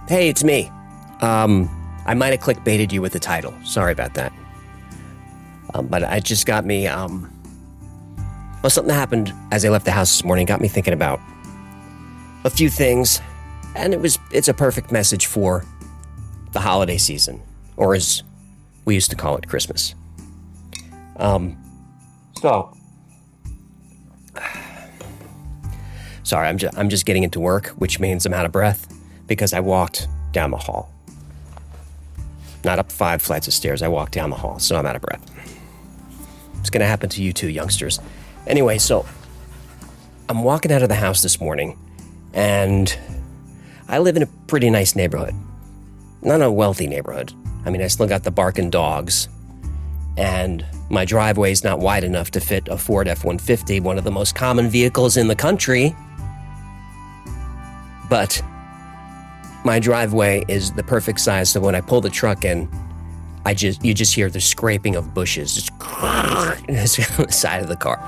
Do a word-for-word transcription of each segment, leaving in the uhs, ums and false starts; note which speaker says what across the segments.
Speaker 1: Hey, it's me. Um, I might have clickbaited you with the title. Sorry about that. Um, but it just got me, um... Well, something happened as I left the house this morning. Got me thinking about a few things. And it was, it's a perfect message for the holiday season. Or as we used to call it, Christmas. Um, so... Sorry, I'm just, I'm just getting into work, which means I'm out of breath because I walked down the hall. Not up five flights of stairs, I walked down the hall, so I'm out of breath. It's gonna happen to you too, youngsters. Anyway, so I'm walking out of the house this morning, and I live in a pretty nice neighborhood. Not a wealthy neighborhood. I mean, I still got the barking dogs, and my driveway's not wide enough to fit a Ford F one fifty, one of the most common vehicles in the country. But my driveway is the perfect size, so when I pull the truck in, I just you just hear the scraping of bushes just on the side of the car.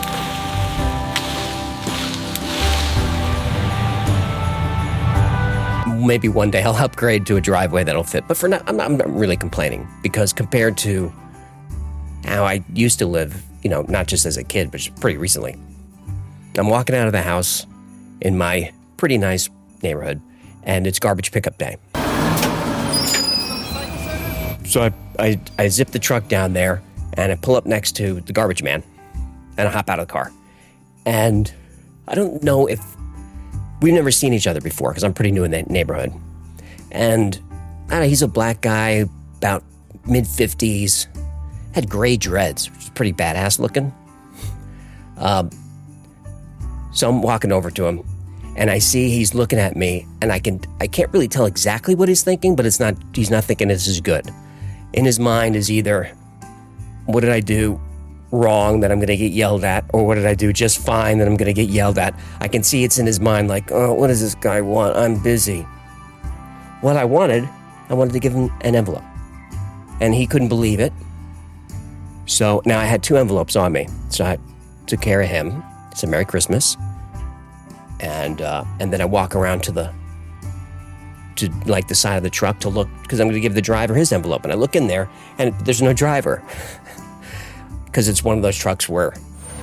Speaker 1: Maybe one day I'll upgrade to a driveway that'll fit, but for now, I'm not, I'm not really complaining, because compared to how I used to live, you know, not just as a kid, but pretty recently, I'm walking out of the house in my pretty nice neighborhood, and it's garbage pickup day. So I, I, I zip the truck down there, and I pull up next to the garbage man, and I hop out of the car. And I don't know if... We've never seen each other before, because I'm pretty new in the neighborhood. And I don't know, he's a black guy, about mid-fifties, had gray dreads, which is pretty badass looking. Um, so I'm walking over to him, and I see he's looking at me, and I can I can't really tell exactly what he's thinking, but it's not he's not thinking this is good. In his mind is either, what did I do wrong that I'm going to get yelled at, or what did I do just fine that I'm going to get yelled at? I can see it's in his mind like, oh, what does this guy want? I'm busy. What I wanted, I wanted to give him an envelope, and he couldn't believe it. So now I had two envelopes on me, so I took care of him. It's a Merry Christmas. And uh, and then I walk around to the to like the side of the truck to look, because I'm going to give the driver his envelope. And I look in there, and there's no driver, because it's one of those trucks where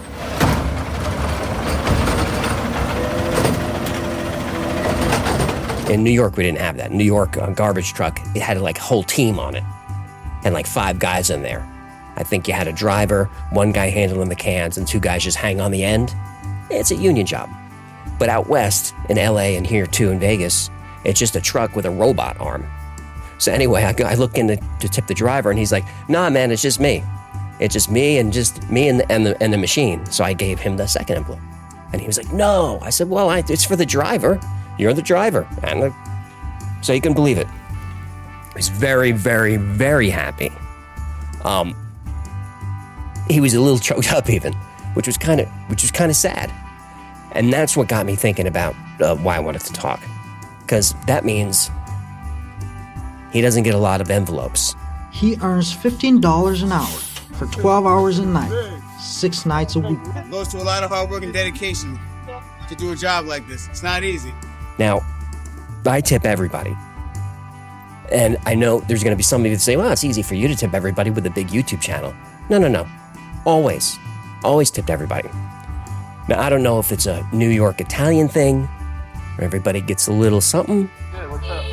Speaker 1: in New York we didn't have that. In New York, a garbage truck, it had like a whole team on it, and like five guys in there. I think you had a driver, one guy handling the cans, and two guys just hang on the end. It's a union job. But out west, in L A and here too in Vegas, it's just a truck with a robot arm. So anyway, I, go, I look in to, to tip the driver, and he's like, nah, man, it's just me. It's just me and just me and the, and the, and the machine. So I gave him the second envelope. And he was like, no. I said, well, I, it's for the driver. You're the driver. And the, so you can believe it. He's very, very, very happy. Um, he was a little choked up even, which was kind of which was kind of sad. And that's what got me thinking about uh, why I wanted to talk. Because that means he doesn't get a lot of envelopes.
Speaker 2: He earns fifteen dollars an hour for twelve hours a night, six nights a week.
Speaker 3: It goes to a lot of hard work and dedication to do a job like this. It's not easy.
Speaker 1: Now, I tip everybody. And I know there's going to be somebody that say, well, it's easy for you to tip everybody with a big YouTube channel. No, no, no. Always. Always tipped everybody. Now, I don't know if it's a New York Italian thing, where everybody gets a little something.
Speaker 4: Good, what's up?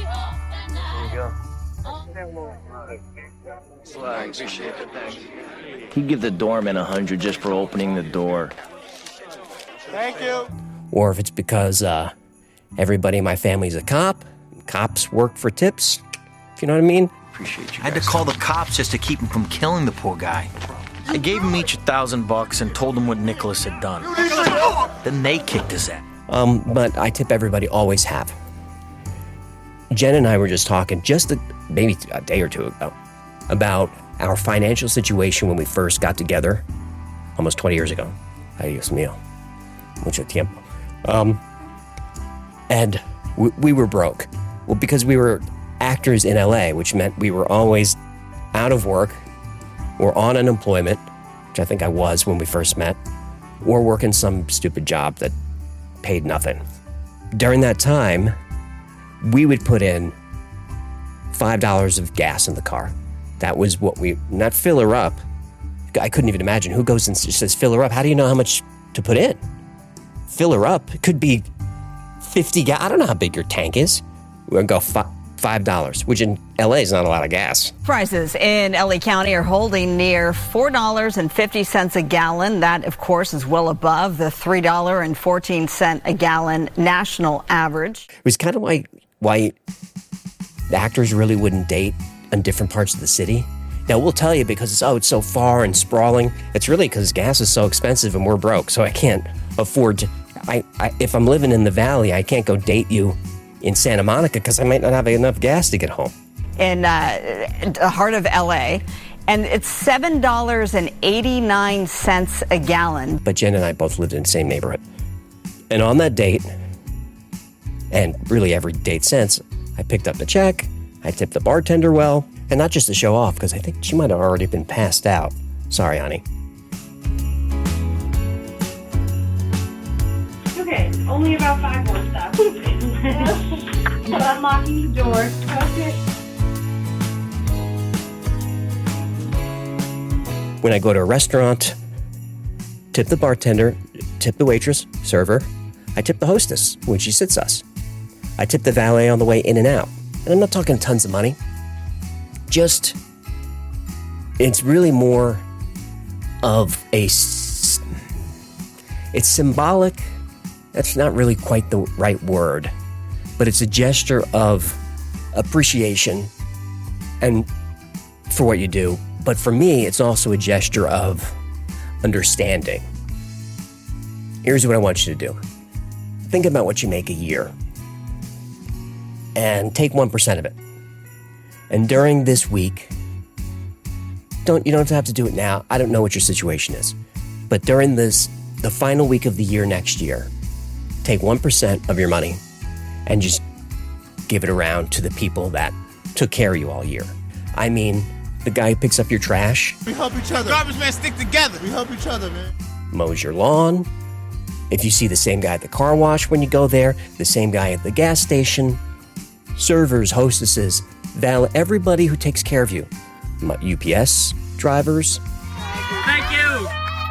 Speaker 4: There you go. Swag, appreciate it, thank you.
Speaker 5: You give the doorman a hundred just for opening the door.
Speaker 3: Thank you.
Speaker 1: Or if it's because uh, everybody in my family's a cop. Cops work for tips, if you know what I mean.
Speaker 5: Appreciate you.
Speaker 6: I had to call the cops just to keep him from killing the poor guy.
Speaker 5: I gave him each a thousand bucks and told them what Nicholas had done.
Speaker 6: Then they kicked his ass.
Speaker 1: Um, but I tip everybody, always have. Jen and I were just talking just a, maybe a day or two ago about our financial situation when we first got together almost twenty years ago. Adios mío. Mucho tiempo. Um, and we, we were broke. Well, because we were actors in L A, which meant we were always out of work, or on unemployment, which I think I was when we first met, or working some stupid job that paid nothing. During that time, we would put in five dollars of gas in the car. That was what we, not fill her up. I couldn't even imagine who goes and says, fill her up. How do you know how much to put in? Fill her up. It could be fifty gas. I don't know how big your tank is. We're going to go fi- five dollars, which in L A is not a lot of gas.
Speaker 7: Prices in L A County are holding near four dollars and fifty cents a gallon. That, of course, is well above the three dollars and fourteen cents a gallon national average.
Speaker 1: It was kind of like why the actors really wouldn't date in different parts of the city. Now, we'll tell you because it's, oh, it's so far and sprawling. It's really because gas is so expensive and we're broke, so I can't afford to. I, I if I'm living in the valley, I can't go date you in Santa Monica because I might not have enough gas to get home.
Speaker 7: In uh, the heart of L A, and it's seven dollars and eighty-nine cents a gallon.
Speaker 1: But Jen and I both lived in the same neighborhood. And on that date, and really every date since, I picked up the check, I tipped the bartender well, and not just to show off, because I think she might have already been passed out. Sorry, honey.
Speaker 8: Okay, only about five more steps. So I'm locking the door. Okay.
Speaker 1: When I go to a restaurant, tip the bartender, tip the waitress, server. I tip the hostess when she sits us. I tip the valet on the way in and out. And I'm not talking tons of money. Just, it's really more of a, it's symbolic. That's not really quite the right word, but it's a gesture of appreciation and for what you do. But for me, it's also a gesture of understanding. Here's what I want you to do. Think about what you make a year and take one percent of it. And during this week, don't you don't have to do it now. I don't know what your situation is. But during this, the final week of the year next year, take one percent of your money and just give it around to the people that took care of you all year. I mean, the guy who picks up your trash.
Speaker 3: We help each other. Garbage men stick together. We help each other, man.
Speaker 1: Mows your lawn. If you see the same guy at the car wash when you go there, the same guy at the gas station, servers, hostesses, valet, everybody who takes care of you. U P S drivers.
Speaker 9: Thank you.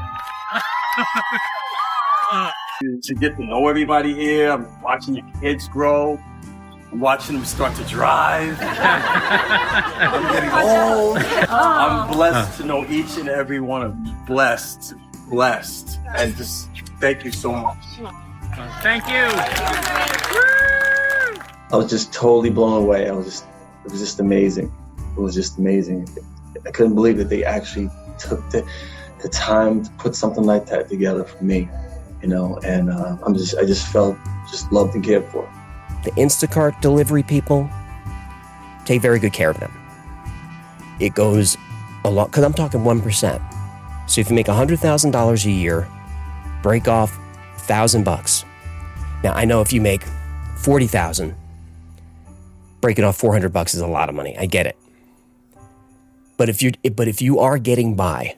Speaker 10: To get to know everybody here, I'm watching your kids grow. I'm watching them start to drive. I'm getting old. I'm blessed to know each and every one of you. Blessed, blessed, and just thank you so much.
Speaker 9: Thank you.
Speaker 11: I was just totally blown away. I was just, it was just amazing. It was just amazing. I couldn't believe that they actually took the, the time to put something like that together for me, you know, and uh, I'm just, I just felt just loved and cared for.
Speaker 1: The Instacart delivery people, take very good care of them. It goes a lot, because I'm talking one percent. So if you make one hundred thousand dollars a year, break off one thousand bucks. Now, I know if you make forty thousand dollars, breaking off four hundred bucks is a lot of money. I get it. But if you but if you are getting by,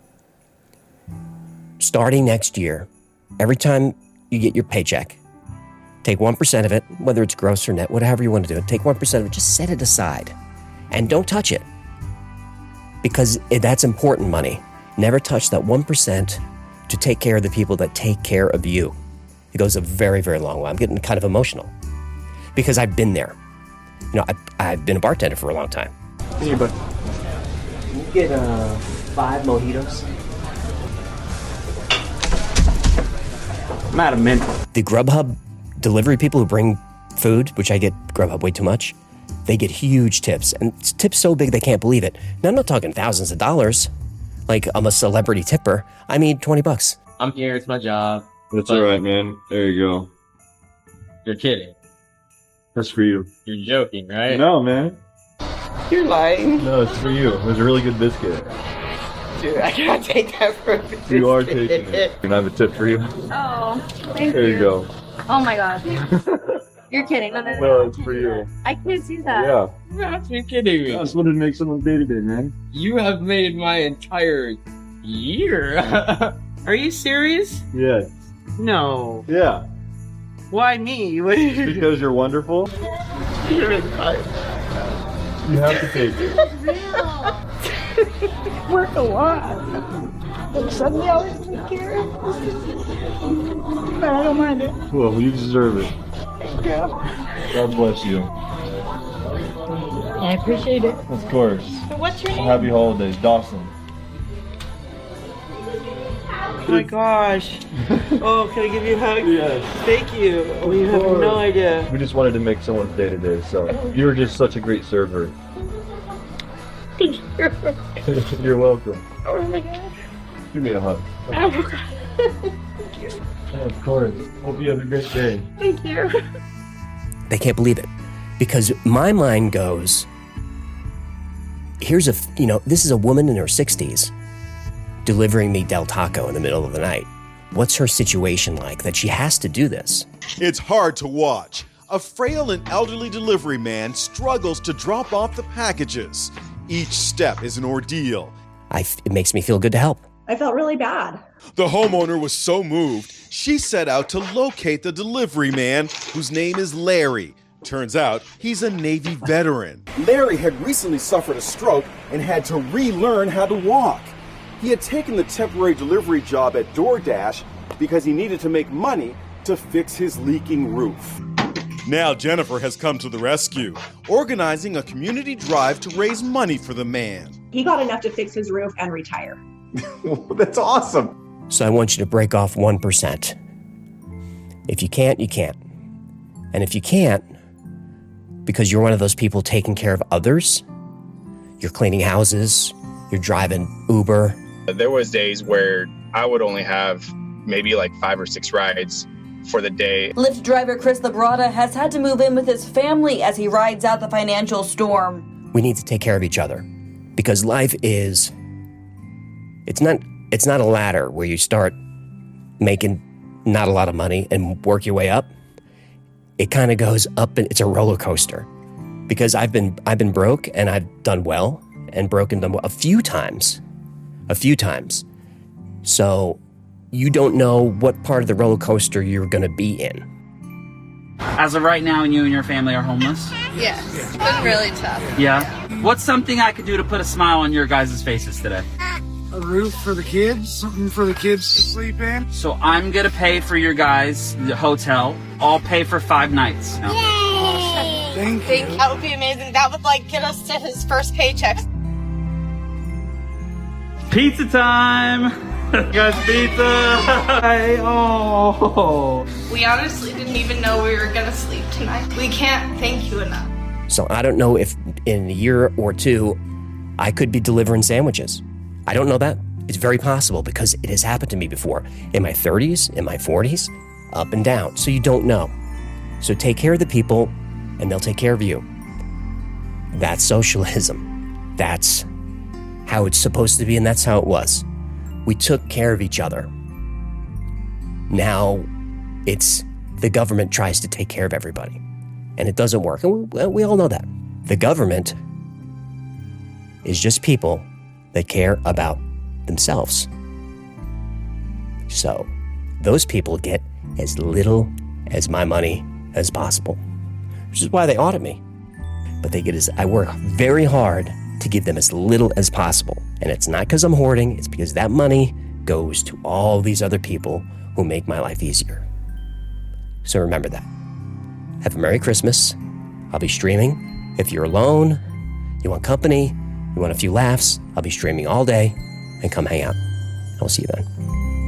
Speaker 1: starting next year, every time you get your paycheck, take one percent of it, whether it's gross or net, whatever you want to do, take one percent of it, just set it aside and don't touch it, because that's important money. Never touch that one percent to take care of the people that take care of you. It goes a very, very long way. I'm getting kind of emotional because I've been there. You know, I've, I've been a bartender for a long time.
Speaker 10: Here, bud.
Speaker 1: Can you get uh, five mojitos?
Speaker 10: I'm out of mint.
Speaker 1: The Grubhub delivery people who bring food, which I get Grubhub way too much, they get huge tips. And it's tips so big they can't believe it. Now, I'm not talking thousands of dollars. Like, I'm a celebrity tipper. I mean, twenty bucks.
Speaker 12: I'm here. It's my job.
Speaker 13: That's all right, man. There you go.
Speaker 12: You're kidding.
Speaker 13: That's for you.
Speaker 12: You're joking, right?
Speaker 13: No, man.
Speaker 12: You're lying.
Speaker 13: No, it's for you. It was a really good biscuit.
Speaker 12: Dude, I can't take that for a biscuit.
Speaker 13: You are taking it. Can I have a tip for you?
Speaker 8: Oh, thank
Speaker 13: There
Speaker 8: you.
Speaker 13: you go.
Speaker 8: Oh my god. You're kidding. No, no, no.
Speaker 13: No, it's for you.
Speaker 8: I can't see that.
Speaker 13: Yeah.
Speaker 12: You have to be kidding me.
Speaker 13: I just wanted to make someone's day today, man.
Speaker 12: You have made my entire year. Are you serious?
Speaker 13: Yeah.
Speaker 12: No.
Speaker 13: Yeah.
Speaker 12: Why me?
Speaker 13: Because you're wonderful.
Speaker 12: You're in time.
Speaker 13: You have to take it.
Speaker 12: Work a lot. And suddenly I was take care of But I don't mind it.
Speaker 13: Well, you deserve it.
Speaker 12: Thank you.
Speaker 13: God bless you.
Speaker 12: I appreciate it.
Speaker 13: Of course.
Speaker 12: So what's your name?
Speaker 13: Happy holidays, Dawson.
Speaker 12: Oh my gosh. Oh, can I give you a hug?
Speaker 13: Yes.
Speaker 12: Thank you. Oh, you have
Speaker 13: course.
Speaker 12: no idea.
Speaker 13: We just wanted to make someone's day today, so you were just such a great server.
Speaker 12: Thank you.
Speaker 13: You're welcome.
Speaker 12: Oh my god.
Speaker 13: Give me a hug.
Speaker 12: Oh my god. Thank you.
Speaker 13: Of course. Hope you have a great day.
Speaker 12: Thank you.
Speaker 1: They can't believe it because my mind goes, here's a, you know, this is a woman in her sixties delivering me Del Taco in the middle of the night. What's her situation like that she has to do this?
Speaker 14: It's hard to watch. A frail and elderly delivery man struggles to drop off the packages. Each step is an ordeal.
Speaker 1: I, it makes me feel good to help.
Speaker 8: I felt really bad.
Speaker 14: The homeowner was so moved, she set out to locate the delivery man, whose name is Larry. Turns out he's a Navy veteran.
Speaker 15: Larry had recently suffered a stroke and had to relearn how to walk. He had taken the temporary delivery job at DoorDash because he needed to make money to fix his leaking roof.
Speaker 14: Now Jennifer has come to the rescue, organizing a community drive to raise money for the man.
Speaker 8: He got enough to fix his roof and retire.
Speaker 15: That's awesome.
Speaker 1: So I want you to break off one percent. If you can't, you can't. And if you can't, because you're one of those people taking care of others, you're cleaning houses, you're driving Uber.
Speaker 16: There was days where I would only have maybe like five or six rides for the day.
Speaker 17: Lyft driver Chris Labrada has had to move in with his family as he rides out the financial storm.
Speaker 1: We need to take care of each other because life is, it's not, it's not a ladder where you start making not a lot of money and work your way up. It kind of goes up and it's a roller coaster because I've been, I've been broke and I've done well and broken them a few times, a few times. So you don't know what part of the roller coaster you're going to be in.
Speaker 9: As of right now, you and your family are homeless?
Speaker 18: Yeah, it's been really tough.
Speaker 9: Yeah? What's something I could do to put a smile on your guys' faces today?
Speaker 3: A roof for the kids, something for the kids to sleep in.
Speaker 9: So I'm going to pay for your guys' the hotel. I'll pay for five nights. No.
Speaker 3: Yay! Thank you.
Speaker 18: Think that would be amazing. That would like get us to his first paycheck.
Speaker 9: Pizza time! Guys, pizza! Hey, oh!
Speaker 18: We honestly didn't even know we were gonna sleep tonight. We can't thank you enough.
Speaker 1: So I don't know if in a year or two, I could be delivering sandwiches. I don't know that. It's very possible because it has happened to me before. In my thirties, in my forties, up and down. So you don't know. So take care of the people and they'll take care of you. That's socialism. That's how it's supposed to be and that's how it was. We took care of each other. Now it's the government tries to take care of everybody and it doesn't work. And we, we all know that. The government is just people that care about themselves. So those people get as little as my money as possible, which is why they audit me. But they get as, I work very hard to give them as little as possible. And it's not because I'm hoarding, it's because that money goes to all these other people who make my life easier. So remember that. Have a Merry Christmas. I'll be streaming. If you're alone, you want company, you want a few laughs, I'll be streaming all day and come hang out. I'll see you then.